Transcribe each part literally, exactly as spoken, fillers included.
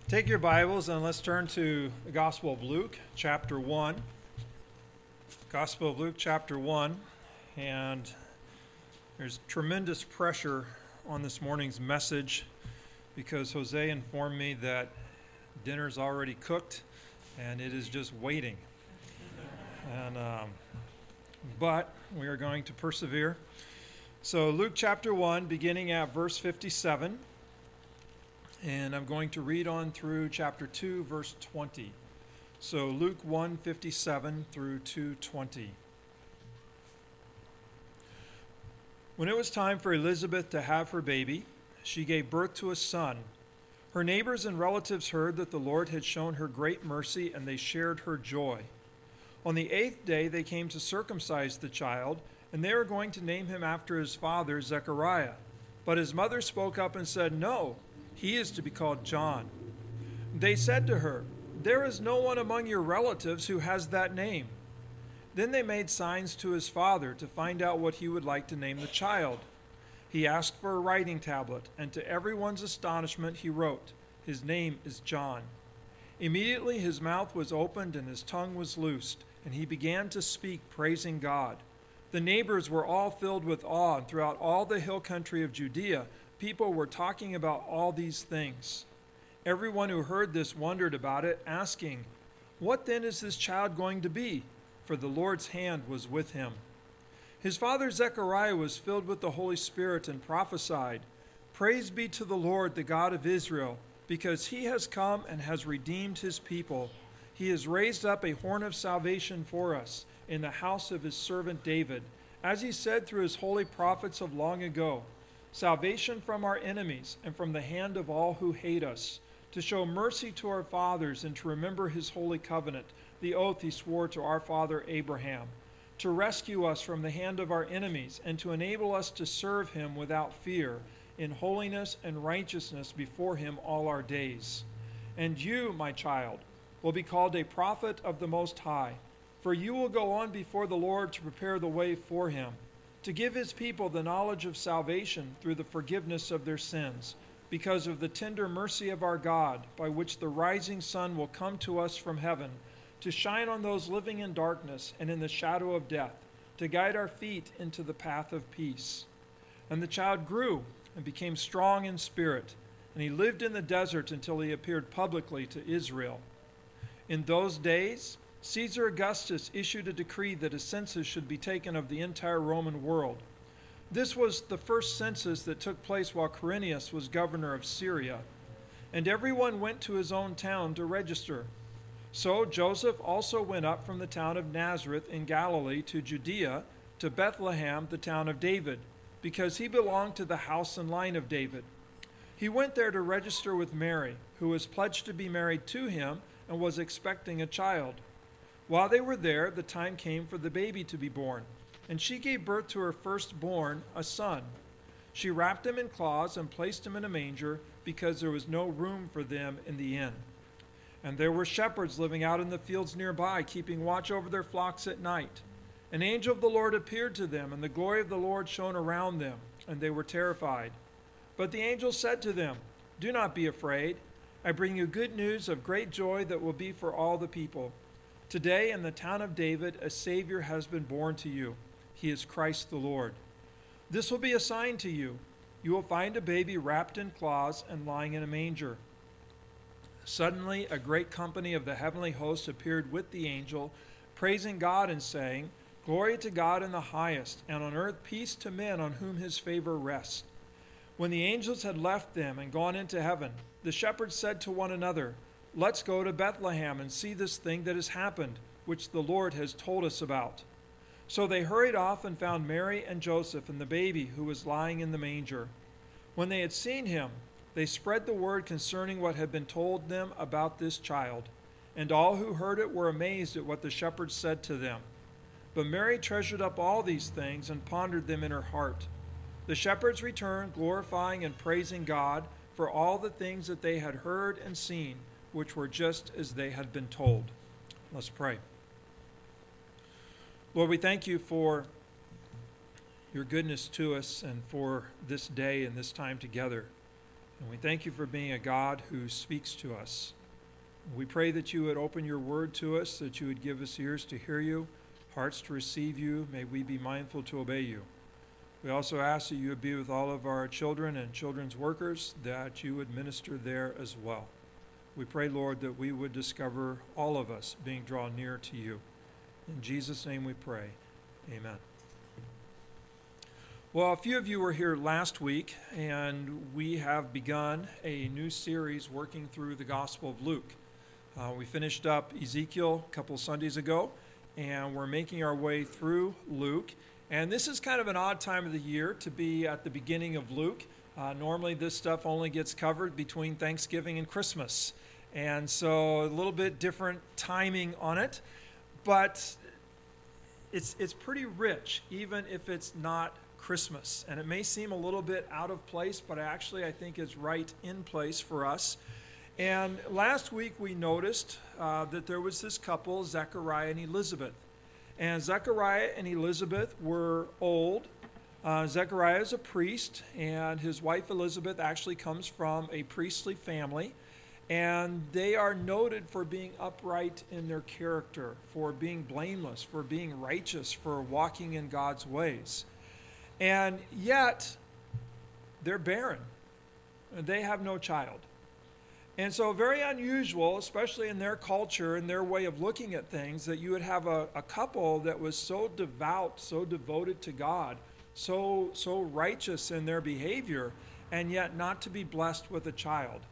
Take your Bibles and let's turn to the Gospel of Luke, chapter one. Gospel of Luke, chapter one. And there's tremendous pressure on this morning's message because Jose informed me that dinner's already cooked and it is just waiting. And um, but we are going to persevere. So Luke chapter one, beginning at verse fifty-seven. And I'm going to read on through chapter two, verse twenty. So Luke one, fifty-seven through two twenty. When it was time for Elizabeth to have her baby, she gave birth to a son. Her neighbors and relatives heard that the Lord had shown her great mercy, and they shared her joy. On the eighth day they came to circumcise the child, and they were going to name him after his father, Zechariah. But his mother spoke up and said, "No, he is to be called John." They said to her, "There is no one among your relatives who has that name." Then they made signs to his father to find out what he would like to name the child. He asked for a writing tablet, and to everyone's astonishment he wrote, "His name is John." Immediately his mouth was opened and his tongue was loosed, and he began to speak, praising God. The neighbors were all filled with awe, and throughout all the hill country of Judea, people were talking about all these things. Everyone who heard this wondered about it, asking, "What then is this child going to be?" For the Lord's hand was with him. His father Zechariah was filled with the Holy Spirit and prophesied, "Praise be to the Lord, the God of Israel, because he has come and has redeemed his people. He has raised up a horn of salvation for us in the house of his servant David, as he said through his holy prophets of long ago, salvation from our enemies and from the hand of all who hate us, to show mercy to our fathers and to remember his holy covenant, the oath he swore to our father Abraham, to rescue us from the hand of our enemies and to enable us to serve him without fear, in holiness and righteousness before him all our days. And you, my child, will be called a prophet of the Most High, for you will go on before the Lord to prepare the way for him, to give his people the knowledge of salvation through the forgiveness of their sins, because of the tender mercy of our God, by which the rising sun will come to us from heaven, to shine on those living in darkness and in the shadow of death, to guide our feet into the path of peace." And the child grew and became strong in spirit, and he lived in the desert until he appeared publicly to Israel. In those days, Caesar Augustus issued a decree that a census should be taken of the entire Roman world. This was the first census that took place while Quirinius was governor of Syria, and everyone went to his own town to register. So Joseph also went up from the town of Nazareth in Galilee to Judea, to Bethlehem, the town of David, because he belonged to the house and line of David. He went there to register with Mary, who was pledged to be married to him and was expecting a child. While they were there, the time came for the baby to be born, and she gave birth to her firstborn, a son. She wrapped him in cloths and placed him in a manger, because there was no room for them in the inn. And there were shepherds living out in the fields nearby, keeping watch over their flocks at night. An angel of the Lord appeared to them, and the glory of the Lord shone around them, and they were terrified. But the angel said to them, "Do not be afraid. I bring you good news of great joy that will be for all the people. Today in the town of David a Savior has been born to you. He is Christ the Lord. This will be a sign to you. You will find a baby wrapped in cloths and lying in a manger." Suddenly a great company of the heavenly host appeared with the angel, praising God and saying, "Glory to God in the highest, and on earth peace to men on whom his favor rests." When the angels had left them and gone into heaven, the shepherds said to one another, "Let's go to Bethlehem and see this thing that has happened, which the Lord has told us about." So they hurried off and found Mary and Joseph and the baby who was lying in the manger. When they had seen him, they spread the word concerning what had been told them about this child, and all who heard it were amazed at what the shepherds said to them. But Mary treasured up all these things and pondered them in her heart. The shepherds returned, glorifying and praising God for all the things that they had heard and seen, which were just as they had been told. Let's pray. Lord, we thank you for your goodness to us and for this day and this time together. And we thank you for being a God who speaks to us. We pray that you would open your word to us, that you would give us ears to hear you, hearts to receive you. May we be mindful to obey you. We also ask that you would be with all of our children and children's workers, that you would minister there as well. We pray, Lord, that we would discover all of us being drawn near to you. In Jesus' name we pray. Amen. Well, a few of you were here last week, and we have begun a new series working through the Gospel of Luke. Uh, we finished up Ezekiel a couple Sundays ago, and we're making our way through Luke. And this is kind of an odd time of the year to be at the beginning of Luke. Uh, normally this stuff only gets covered between Thanksgiving and Christmas. And so a little bit different timing on it. But it's it's pretty rich, even if it's not Christmas. And it may seem a little bit out of place, but actually I think it's right in place for us. And last week we noticed uh, that there was this couple, Zechariah and Elizabeth. And Zechariah and Elizabeth were old. Uh, Zechariah is a priest, and his wife Elizabeth actually comes from a priestly family. And they are noted for being upright in their character, for being blameless, for being righteous, for walking in God's ways. And yet, they're barren. They have no child. And so very unusual, especially in their culture and their way of looking at things, that you would have a, a couple that was so devout, so devoted to God, so, so righteous in their behavior, and yet not to be blessed with a child.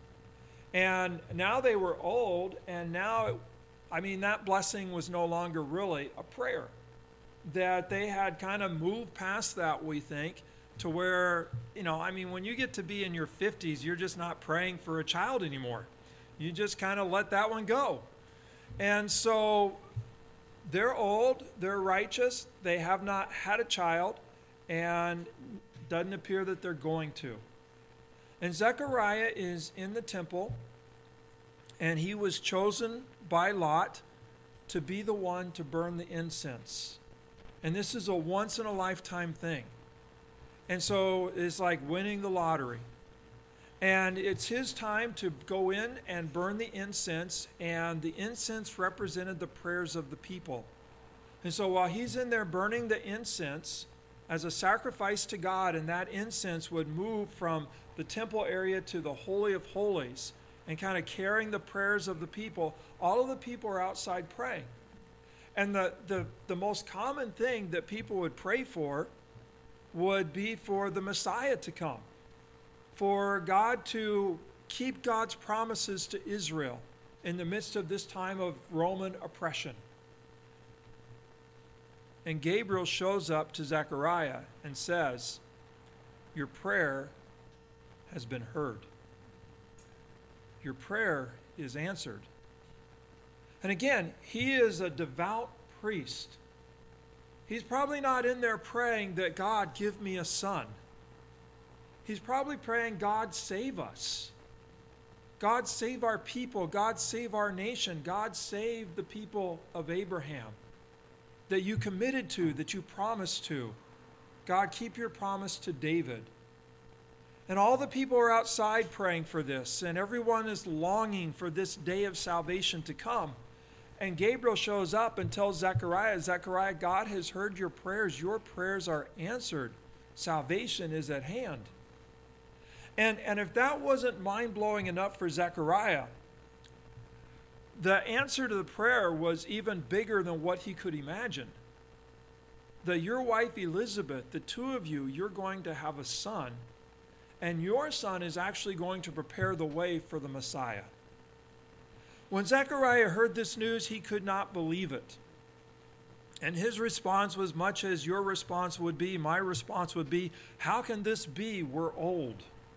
And now they were old, and now, I mean, that blessing was no longer really a prayer. That they had kind of moved past that, we think, to where, you know, I mean, when you get to be in your fifties, you're just not praying for a child anymore. You just kind of let that one go. And so they're old, they're righteous, they have not had a child, and it doesn't appear that they're going to. And Zechariah is in the temple, and he was chosen by Lot to be the one to burn the incense. And this is a once-in-a-lifetime thing. And so it's like winning the lottery. And it's his time to go in and burn the incense, and the incense represented the prayers of the people. And so while he's in there burning the incense as a sacrifice to God, and that incense would move from the temple area to the Holy of Holies and kind of carrying the prayers of the people, all of the people are outside praying. And the, the, the most common thing that people would pray for would be for the Messiah to come, for God to keep God's promises to Israel in the midst of this time of Roman oppression. And Gabriel shows up to Zechariah and says, "Your prayer has been heard. Your prayer is answered." And again, he is a devout priest. He's probably not in there praying that God give me a son. He's probably praying, God save us. God save our people. God save our nation. God save the people of Abraham that you committed to, that you promised to. God, keep your promise to David. And all the people are outside praying for this, and everyone is longing for this day of salvation to come. And Gabriel shows up and tells Zechariah, Zechariah, God has heard your prayers. Your prayers are answered. Salvation is at hand. And, and if that wasn't mind-blowing enough for Zechariah, the answer to the prayer was even bigger than what he could imagine. That your wife Elizabeth, the two of you, you're going to have a son, and your son is actually going to prepare the way for the Messiah. When Zechariah heard this news, he could not believe it. And his response was much as your response would be, my response would be, how can this be? We're old.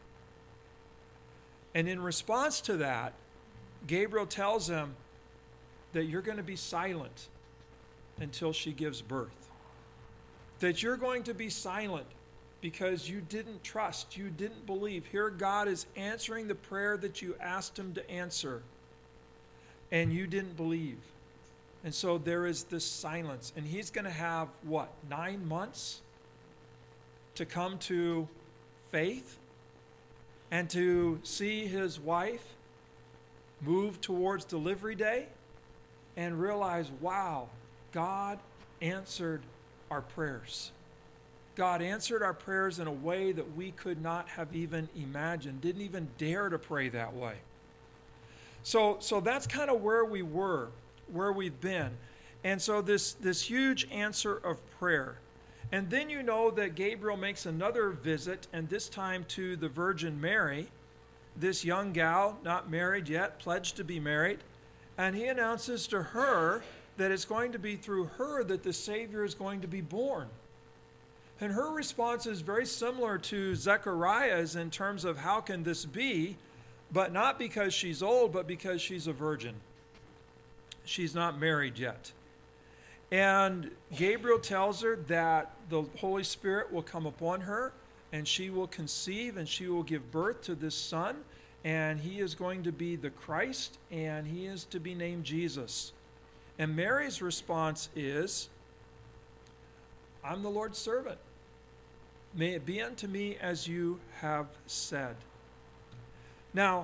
And in response to that, Gabriel tells him that you're going to be silent until she gives birth. That you're going to be silent because you didn't trust, you didn't believe. Here God is answering the prayer that you asked him to answer, and you didn't believe. And so there is this silence. And he's going to have, what, nine months to come to faith? and to see his wife move towards delivery day and realize, wow, God answered our prayers. God answered our prayers in a way that we could not have even imagined, didn't even dare to pray that way. So, so that's kind of where we were, where we've been. And so this, this huge answer of prayer. And then you know that Gabriel makes another visit, and this time to the Virgin Mary, this young gal, not married yet, pledged to be married. And he announces to her that it's going to be through her that the Savior is going to be born. And her response is very similar to Zechariah's in terms of how can this be, but not because she's old, but because she's a virgin. She's not married yet. And Gabriel tells her that the Holy Spirit will come upon her, and she will conceive, and she will give birth to this son, and he is going to be the Christ, and he is to be named Jesus. And Mary's response is, I'm the Lord's servant. May it be unto me as you have said. Now,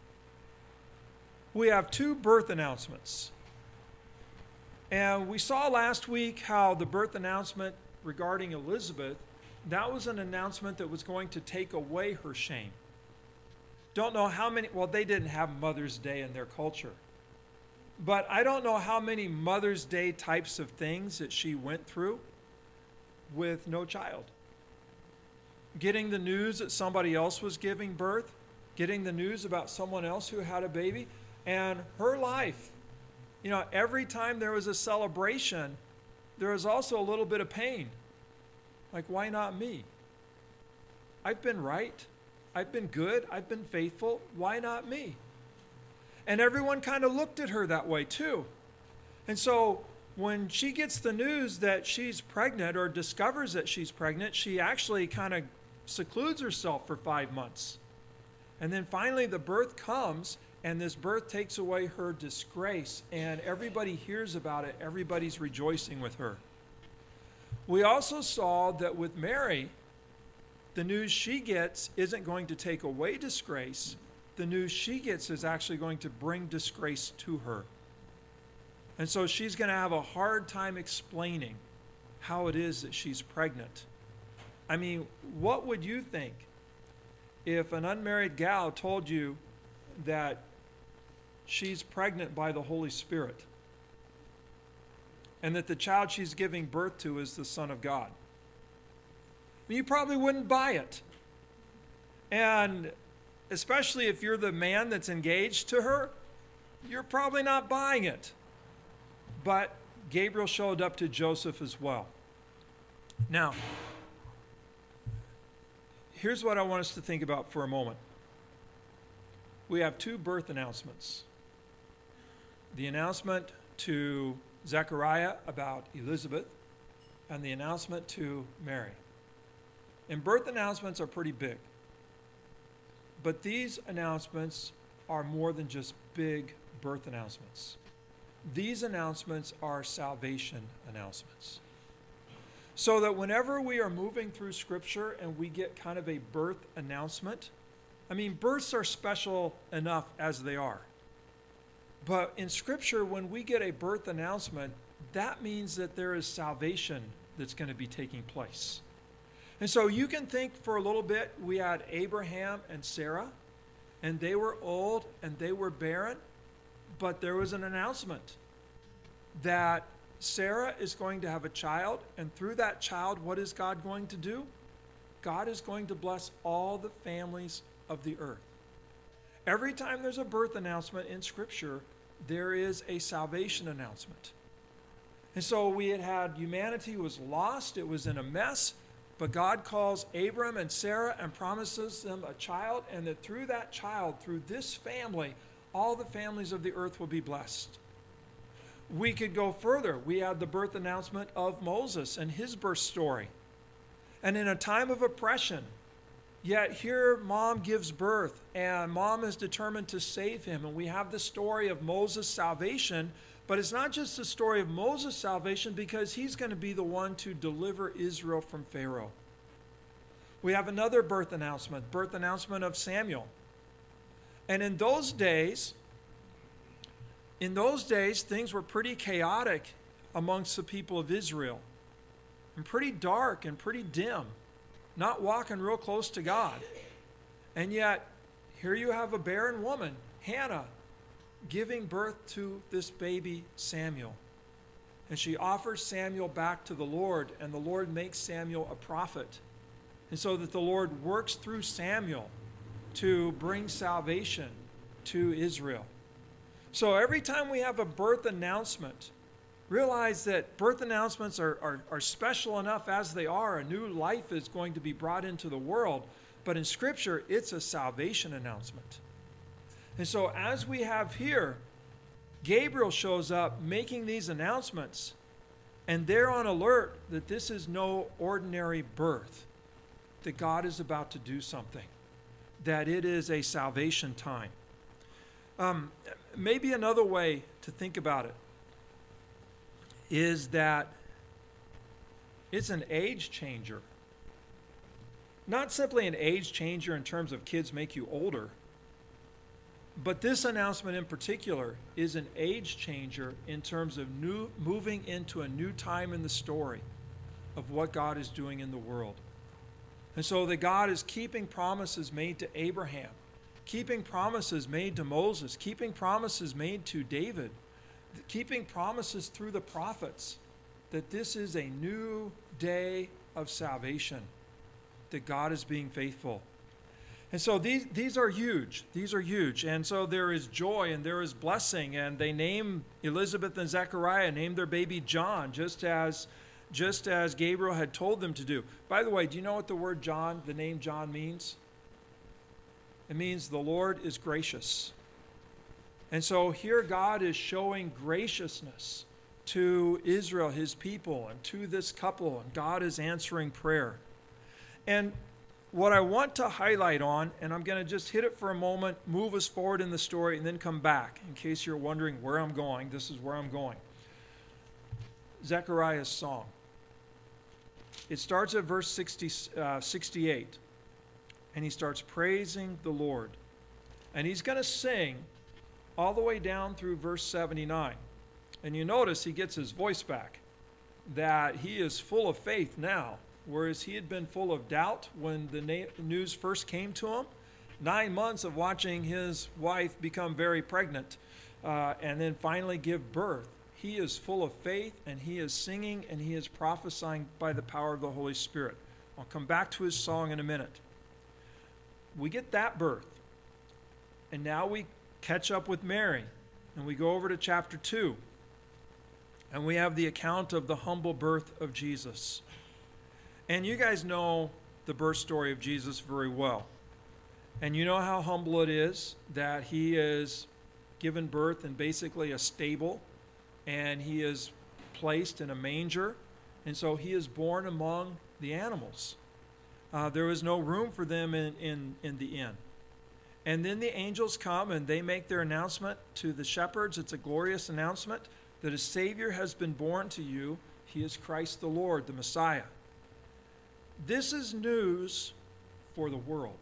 we have two birth announcements. And we saw last week how the birth announcement regarding Elizabeth, that was an announcement that was going to take away her shame. Don't know how many, well, they didn't have Mother's Day in their culture. But I don't know how many Mother's Day types of things that she went through with no child. Getting the news that somebody else was giving birth, getting the news about someone else who had a baby, and her life. You know, every time there was a celebration, there was also a little bit of pain. Like, why not me? I've been right. I've been good. I've been faithful. Why not me? And everyone kind of looked at her that way too. And so when she gets the news that she's pregnant or discovers that she's pregnant, she actually kind of secludes herself for five months. And then finally the birth comes, and this birth takes away her disgrace, and everybody hears about it. Everybody's rejoicing with her. We also saw that with Mary, the news she gets isn't going to take away disgrace. The news she gets is actually going to bring disgrace to her. And so she's going to have a hard time explaining how it is that she's pregnant. I mean, what would you think if an unmarried gal told you that she's pregnant by the Holy Spirit and that the child she's giving birth to is the Son of God? I mean, you probably wouldn't buy it. And especially if you're the man that's engaged to her, you're probably not buying it. But Gabriel showed up to Joseph as well. Now, here's what I want us to think about for a moment. We have two birth announcements. The announcement to Zechariah about Elizabeth, and the announcement to Mary. And birth announcements are pretty big. But these announcements are more than just big birth announcements. These announcements are salvation announcements. So that whenever we are moving through Scripture and we get kind of a birth announcement, I mean, births are special enough as they are. But in Scripture, when we get a birth announcement, that means that there is salvation that's going to be taking place. And so you can think for a little bit, we had Abraham and Sarah, and they were old and they were barren, but there was an announcement that Sarah is going to have a child, and through that child, what is God going to do? God is going to bless all the families of the earth. Every time there's a birth announcement in Scripture, there is a salvation announcement. And so we had had humanity was lost, it was in a mess, but God calls Abram and Sarah and promises them a child, and that through that child, through this family, all the families of the earth will be blessed. We could go further. We had the birth announcement of Moses and his birth story. And in a time of oppression, yet here mom gives birth, and mom is determined to save him. And we have the story of Moses' salvation, but it's not just the story of Moses' salvation, because he's going to be the one to deliver Israel from Pharaoh. We have another birth announcement, birth announcement of Samuel. And in those days, in those days, things were pretty chaotic amongst the people of Israel, and pretty dark and pretty dim, not walking real close to God. And yet, here you have a barren woman, Hannah, giving birth to this baby Samuel. And she offers Samuel back to the Lord, and the Lord makes Samuel a prophet. And so that the Lord works through Samuel to bring salvation to Israel. So every time we have a birth announcement, realize that birth announcements are, are, are special enough as they are. A new life is going to be brought into the world. But in Scripture, it's a salvation announcement. And so as we have here, Gabriel shows up making these announcements, and they're on alert that this is no ordinary birth, that God is about to do something, that it is a salvation time. Um, maybe another way to think about it is that it's an age changer. Not simply an age changer in terms of kids make you older, but this announcement in particular is an age changer in terms of new, moving into a new time in the story of what God is doing in the world. And so that God is keeping promises made to Abraham, keeping promises made to Moses, keeping promises made to David, keeping promises through the prophets, that this is a new day of salvation, that God is being faithful. And so these, these are huge. These are huge. And so there is joy and there is blessing. And they name Elizabeth and Zechariah, name their baby John, just as just as Gabriel had told them to do. By the way, do you know what the word John, the name John means? It means the Lord is gracious. And so here God is showing graciousness to Israel, his people, and to this couple, and God is answering prayer. And what I want to highlight on, and I'm going to just hit it for a moment, move us forward in the story, and then come back. In case you're wondering where I'm going, this is where I'm going. Zechariah's song. It starts at verse sixty, uh, sixty-eight, and he starts praising the Lord. And he's going to sing all the way down through verse seventy-nine. And you notice he gets his voice back, that he is full of faith now, whereas he had been full of doubt when the na- news first came to him. Nine months of watching his wife become very pregnant uh, and then finally give birth. He is full of faith, and he is singing, and he is prophesying by the power of the Holy Spirit. I'll come back to his song in a minute. We get that birth, and now we catch up with Mary, and we go over to chapter two, and we have the account of the humble birth of Jesus. And you guys know the birth story of Jesus very well. And you know how humble it is that he is given birth in basically a stable, and he is placed in a manger, and so he is born among the animals. Uh, there was no room for them in, in, in the inn. And then the angels come, and they make their announcement to the shepherds. It's a glorious announcement that a Savior has been born to you. He is Christ the Lord, the Messiah. This is news for the world.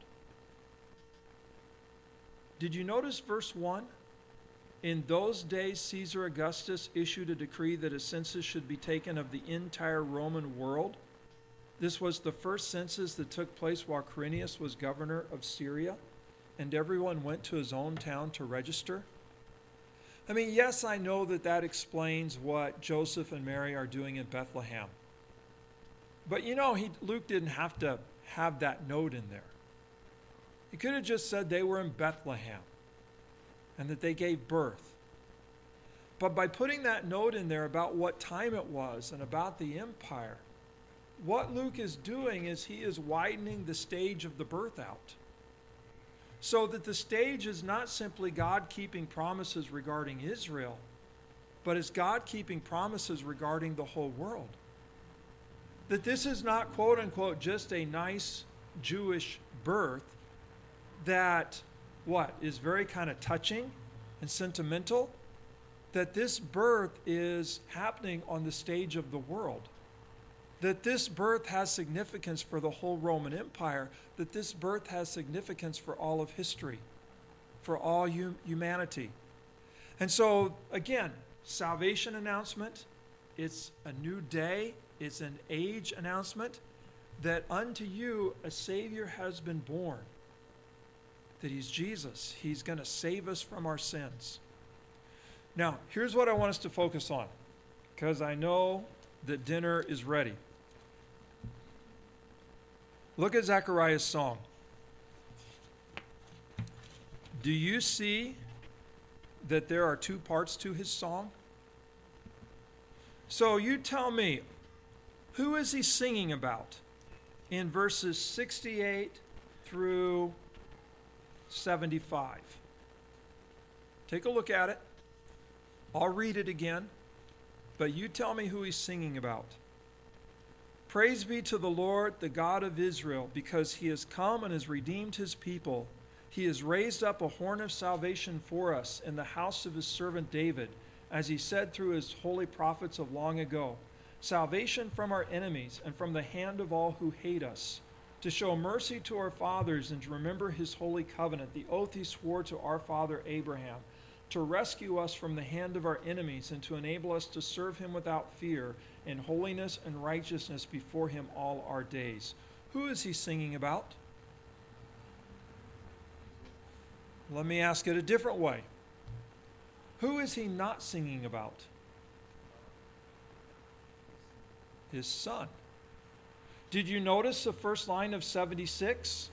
Did you notice verse one? In those days, Caesar Augustus issued a decree that a census should be taken of the entire Roman world. This was the first census that took place while Quirinius was governor of Syria, and everyone went to his own town to register. I mean, yes, I know that that explains what Joseph and Mary are doing in Bethlehem. But you know, he, Luke didn't have to have that note in there. He could have just said they were in Bethlehem and that they gave birth. But by putting that note in there about what time it was and about the empire, what Luke is doing is he is widening the stage of the birth out. So that the stage is not simply God keeping promises regarding Israel, but is God keeping promises regarding the whole world. That this is not, quote unquote, just a nice Jewish birth that, what, is very kind of touching and sentimental, that this birth is happening on the stage of the world. that this birth has significance for the whole Roman Empire, that this birth has significance for all of history, for all hum- humanity. And so, again, salvation announcement, it's a new day, it's an age announcement, that unto you a Savior has been born, that he's Jesus. He's going to save us from our sins. Now, here's what I want us to focus on, because I know that dinner is ready. Look at Zechariah's song. Do you see that there are two parts to his song? So you tell me, who is he singing about in verses sixty-eight through seventy-five? Take a look at it. I'll read it again, but you tell me who he's singing about. Praise be to the Lord, the God of Israel, because he has come and has redeemed his people. He has raised up a horn of salvation for us in the house of his servant David, as he said through his holy prophets of long ago. Salvation from our enemies and from the hand of all who hate us, to show mercy to our fathers and to remember his holy covenant, the oath he swore to our father Abraham, to rescue us from the hand of our enemies and to enable us to serve him without fear in holiness and righteousness before him all our days. Who is he singing about? Let me ask it a different way. Who is he not singing about? His son. Did you notice the first line of seventy-six?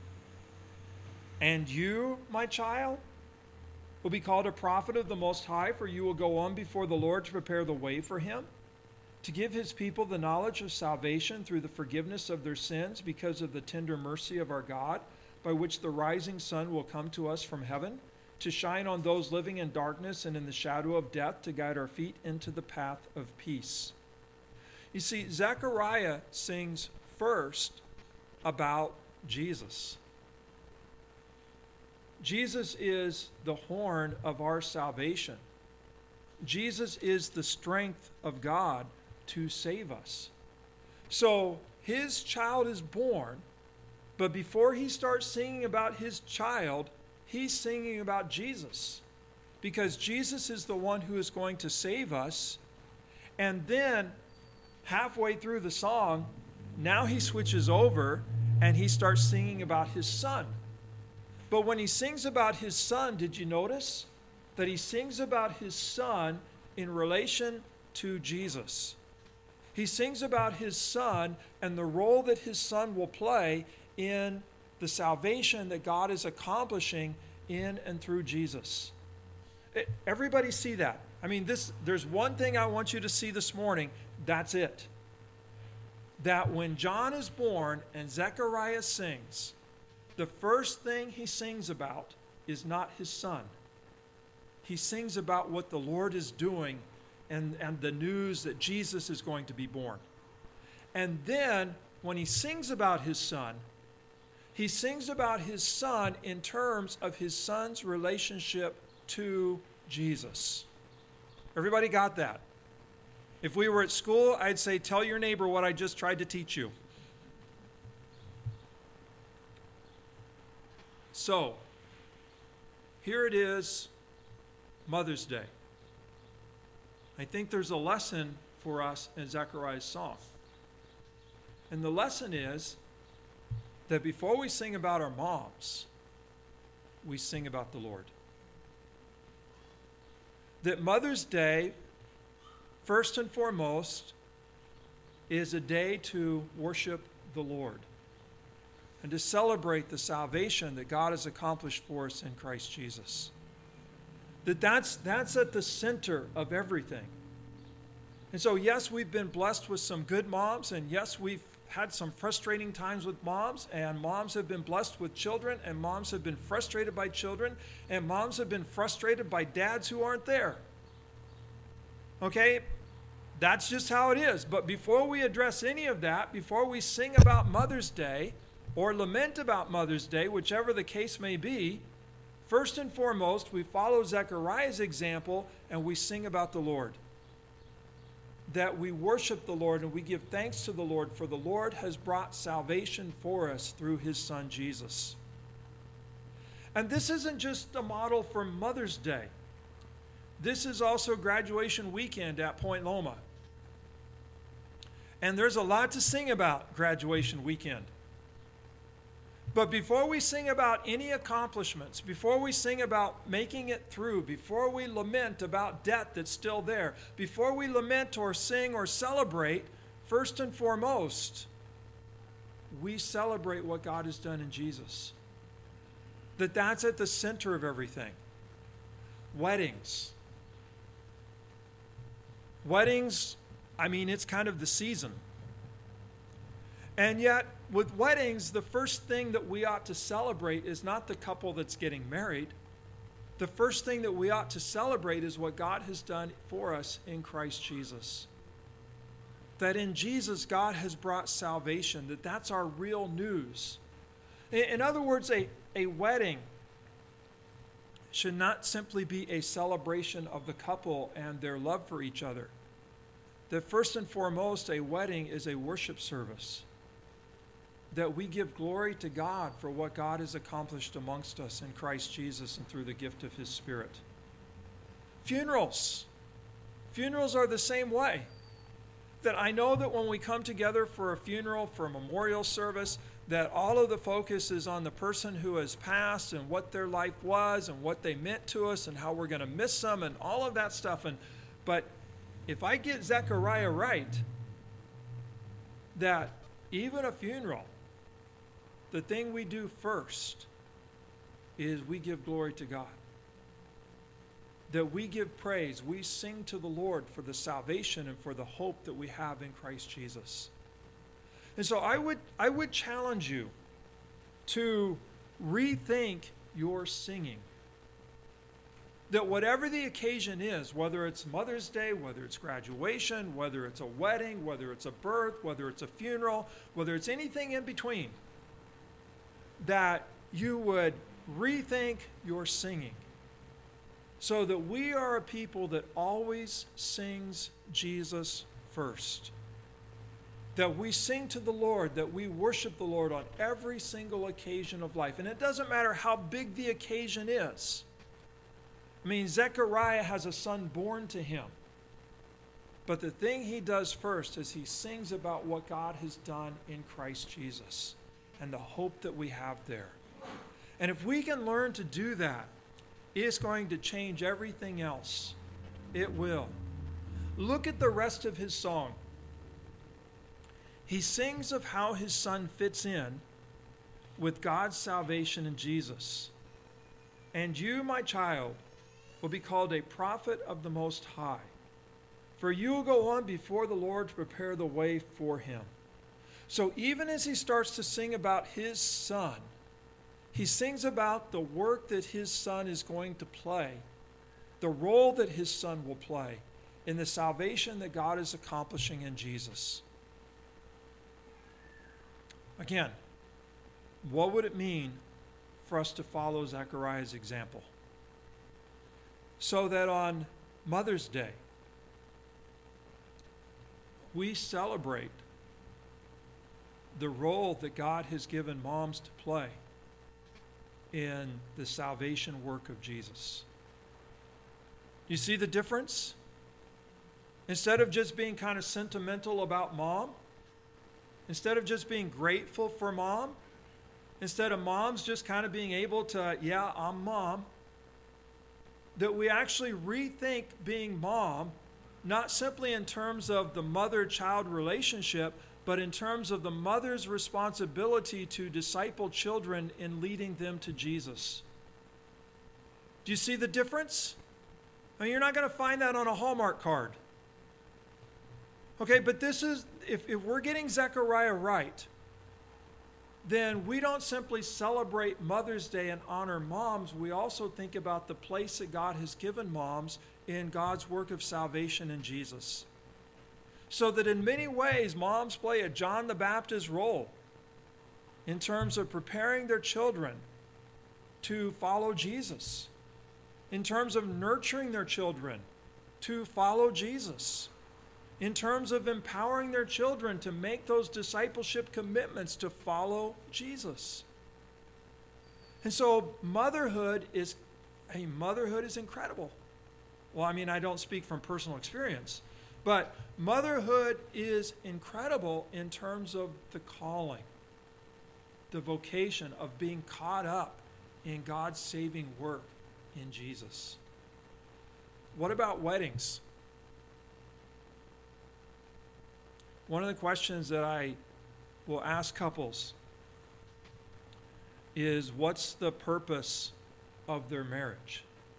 And you, my child, will be called a prophet of the Most High, for you will go on before the Lord to prepare the way for him, to give his people the knowledge of salvation through the forgiveness of their sins because of the tender mercy of our God, by which the rising sun will come to us from heaven, to shine on those living in darkness and in the shadow of death, to guide our feet into the path of peace. You see, Zechariah sings first about Jesus. Jesus is the horn of our salvation. Jesus is the strength of God to save us. So his child is born, but before he starts singing about his child, he's singing about Jesus, because Jesus is the one who is going to save us. And then halfway through the song, now he switches over and he starts singing about his son. But when he sings about his son, did you notice that he sings about his son in relation to Jesus? He sings about his son and the role that his son will play in the salvation that God is accomplishing in and through Jesus. Everybody see that? I mean, this, there's one thing I want you to see this morning. That's it. That when John is born and Zechariah sings, the first thing he sings about is not his son. He sings about what the Lord is doing and, and the news that Jesus is going to be born. And then when he sings about his son, he sings about his son in terms of his son's relationship to Jesus. Everybody got that? If we were at school, I'd say, tell your neighbor what I just tried to teach you. So, here it is, Mother's Day. I think there's a lesson for us in Zechariah's song. And the lesson is that before we sing about our moms, we sing about the Lord. That Mother's Day, first and foremost, is a day to worship the Lord and to celebrate the salvation that God has accomplished for us in Christ Jesus. That that's, that's at the center of everything. And so, yes, we've been blessed with some good moms, and yes, we've had some frustrating times with moms, and moms have been blessed with children, and moms have been frustrated by children, and moms have been frustrated by dads who aren't there. Okay? That's just how it is. But before we address any of that, before we sing about Mother's Day or lament about Mother's Day, whichever the case may be, first and foremost, we follow Zechariah's example and we sing about the Lord. that we worship the Lord and we give thanks to the Lord, for the Lord has brought salvation for us through his Son Jesus. And this isn't just a model for Mother's Day. This is also graduation weekend at Point Loma. And there's a lot to sing about graduation weekend. But before we sing about any accomplishments, before we sing about making it through, before we lament about debt that's still there, before we lament or sing or celebrate, first and foremost, we celebrate what God has done in Jesus. That that's at the center of everything. Weddings. Weddings, I mean, it's kind of the season. And yet, with weddings, the first thing that we ought to celebrate is not the couple that's getting married. The first thing that we ought to celebrate is what God has done for us in Christ Jesus. That in Jesus, God has brought salvation, that that's our real news. In other words, a, a wedding should not simply be a celebration of the couple and their love for each other. That first and foremost, a wedding is a worship service. That we give glory to God for what God has accomplished amongst us in Christ Jesus and through the gift of his Spirit. Funerals. Funerals are the same way. That I know that when we come together for a funeral, for a memorial service, that all of the focus is on the person who has passed and what their life was and what they meant to us and how we're going to miss them and all of that stuff. And but if I get Zechariah right, that even a funeral, the thing we do first is we give glory to God. That we give praise, we sing to the Lord for the salvation and for the hope that we have in Christ Jesus. And so I would, I would challenge you to rethink your singing. That whatever the occasion is, whether it's Mother's Day, whether it's graduation, whether it's a wedding, whether it's a birth, whether it's a funeral, whether it's anything in between, that you would rethink your singing so that we are a people that always sings Jesus first. That we sing to the Lord, that we worship the Lord on every single occasion of life. And it doesn't matter how big the occasion is. I mean, Zechariah has a son born to him. But the thing he does first is he sings about what God has done in Christ Jesus and the hope that we have there. And if we can learn to do that, it's going to change everything else. It will. Look at the rest of his song. He sings of how his son fits in with God's salvation in Jesus. And you, my child, will be called a prophet of the Most High. For you will go on before the Lord to prepare the way for him. So even as he starts to sing about his son, he sings about the work that his son is going to play, the role that his son will play in the salvation that God is accomplishing in Jesus. Again, what would it mean for us to follow Zechariah's example? So that on Mother's Day, we celebrate the role that God has given moms to play in the salvation work of Jesus. You see the difference? Instead of just being kind of sentimental about mom, instead of just being grateful for mom, instead of moms just kind of being able to, yeah, I'm mom, that we actually rethink being mom, not simply in terms of the mother-child relationship, but in terms of the mother's responsibility to disciple children in leading them to Jesus. Do you see the difference? I mean, you're not going to find that on a Hallmark card. Okay, but this is, if, if we're getting Zechariah right, then we don't simply celebrate Mother's Day and honor moms. We also think about the place that God has given moms in God's work of salvation in Jesus. So that in many ways, moms play a John the Baptist role in terms of preparing their children to follow Jesus, in terms of nurturing their children to follow Jesus. in terms of empowering their children to make those discipleship commitments to follow Jesus. And so motherhood is, hey, motherhood is incredible. Well, I mean, I don't speak from personal experience, but motherhood is incredible in terms of the calling, the vocation of being caught up in God's saving work in Jesus. What about weddings? One of the questions that I will ask couples is, what's the purpose of their marriage?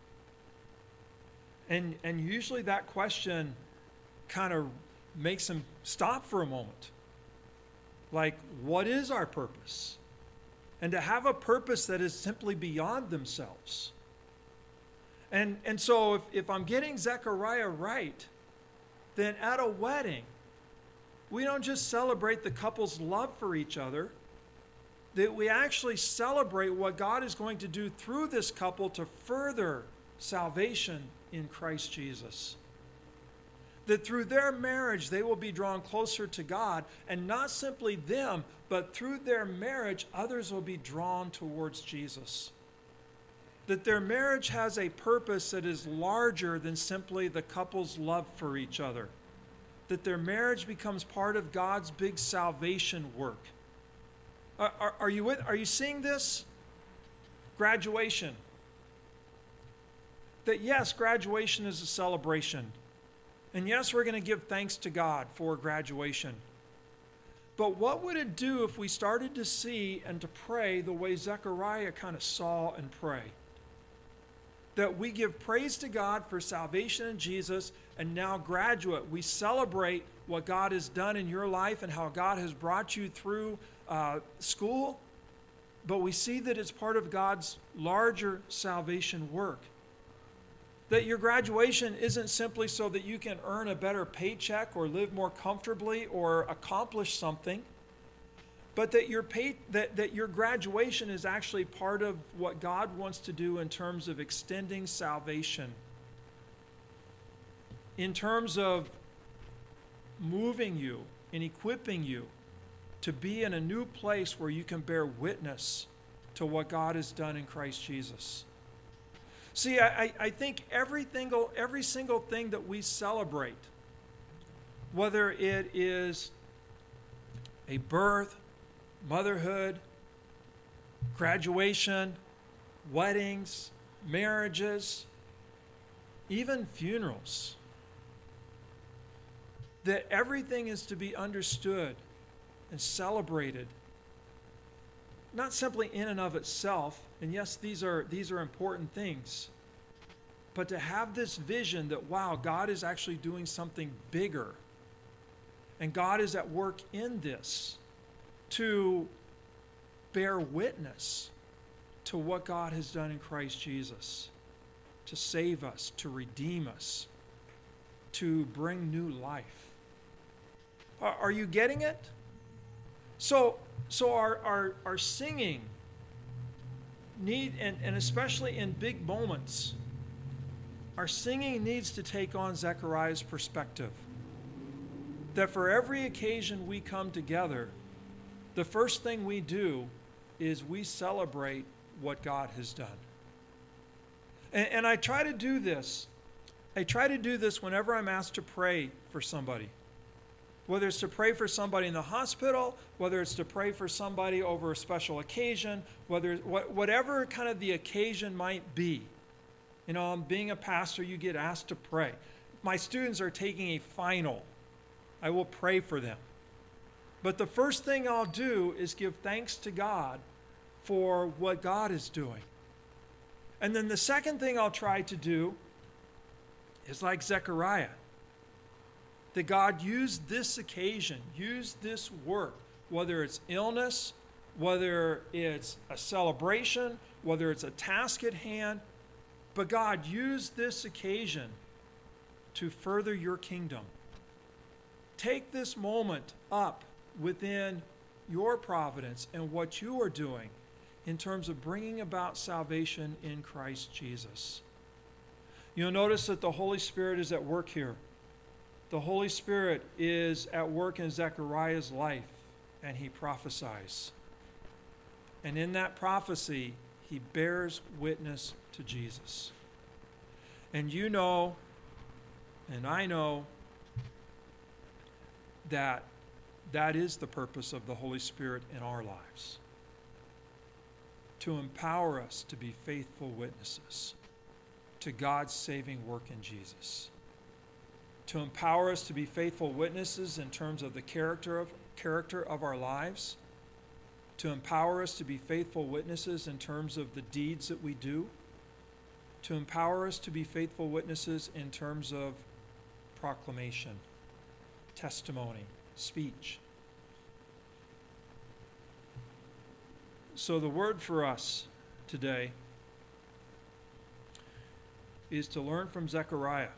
And, and usually that question kind of makes them stop for a moment. Like, what is our purpose? And to have a purpose that is simply beyond themselves. And, and so if, if I'm getting Zechariah right, then at a wedding, we don't just celebrate the couple's love for each other, that we actually celebrate what God is going to do through this couple to further salvation in Christ Jesus. That through their marriage, they will be drawn closer to God, and not simply them, but through their marriage, others will be drawn towards Jesus. That their marriage has a purpose that is larger than simply the couple's love for each other. That their marriage becomes part of God's big salvation work. Are, are, are you with, are you seeing this? Graduation. That yes, graduation is a celebration. And yes, we're going to give thanks to God for graduation. But what would it do if we started to see and to pray the way Zechariah kind of saw and pray? That we give praise to God for salvation in Jesus, and now graduate, we celebrate what God has done in your life and how God has brought you through uh, school, but we see that it's part of God's larger salvation work. That your graduation isn't simply so that you can earn a better paycheck or live more comfortably or accomplish something, but that your pay, that, that your graduation is actually part of what God wants to do in terms of extending salvation, in terms of moving you and equipping you to be in a new place where you can bear witness to what God has done in Christ Jesus. See, I, I think every single, every single thing that we celebrate, whether it is a birth, motherhood, graduation, weddings, marriages, even funerals, that everything is to be understood and celebrated, not simply in and of itself, and yes, these are, these are important things, but to have this vision that, wow, God is actually doing something bigger, and God is at work in this to bear witness to what God has done in Christ Jesus, to save us, to redeem us, to bring new life. Are, are you getting it? So, so our, our, our singing need, and, and especially in big moments, our singing needs to take on Zechariah's perspective. That for every occasion we come together, the first thing we do is we celebrate what God has done. And, and I try to do this. I try to do this whenever I'm asked to pray for somebody. Whether it's to pray for somebody in the hospital, whether it's to pray for somebody over a special occasion, whether whatever kind of the occasion might be. You know, being a pastor, you get asked to pray. If my students are taking a final, I will pray for them. But the first thing I'll do is give thanks to God for what God is doing. And then the second thing I'll try to do is like Zechariah. That God used this occasion, used this work, whether it's illness, whether it's a celebration, whether it's a task at hand, but God used this occasion to further your kingdom. Take this moment up within your providence and what you are doing in terms of bringing about salvation in Christ Jesus. You'll notice that the Holy Spirit is at work here. the Holy Spirit is at work in Zechariah's life, and he prophesies. And in that prophecy, he bears witness to Jesus. And you know, and I know, that that is the purpose of the Holy Spirit in our lives. To empower us to be faithful witnesses to God's saving work in Jesus. To empower us to be faithful witnesses in terms of the character of, character of our lives. To empower us to be faithful witnesses in terms of the deeds that we do. To empower us to be faithful witnesses in terms of proclamation, testimony, speech. So the word for us today is to learn from Zechariah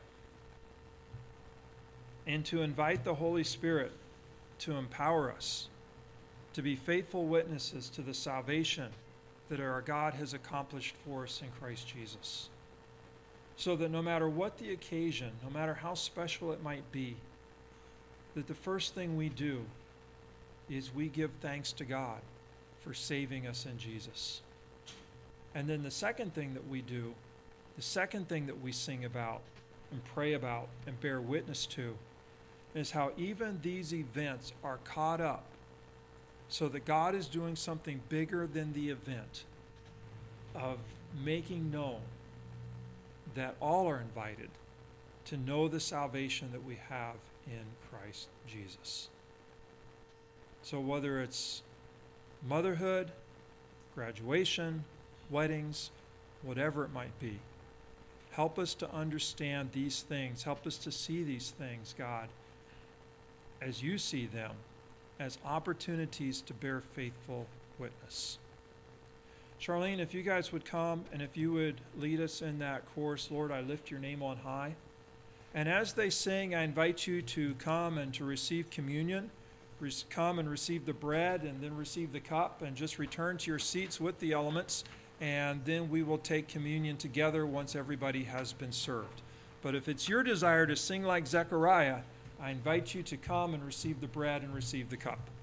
and to invite the Holy Spirit to empower us to be faithful witnesses to the salvation that our God has accomplished for us in Christ Jesus. So that no matter what the occasion, no matter how special it might be, that the first thing we do is we give thanks to God for saving us in Jesus. And then the second thing that we do, the second thing that we sing about and pray about and bear witness to, is how even these events are caught up so that God is doing something bigger than the event of making known that all are invited to know the salvation that we have in Christ Jesus. So whether it's motherhood, graduation, weddings, whatever it might be, help us to understand these things. Help us to see these things, God, as you see them, as opportunities to bear faithful witness. Charlene, if you guys would come and if you would lead us in that chorus, Lord, I lift your name on high. And as they sing, I invite you to come and to receive communion. Re- come and receive the bread and then receive the cup and just return to your seats with the elements. And then we will take communion together once everybody has been served. But if it's your desire to sing like Zechariah, I invite you to come and receive the bread and receive the cup.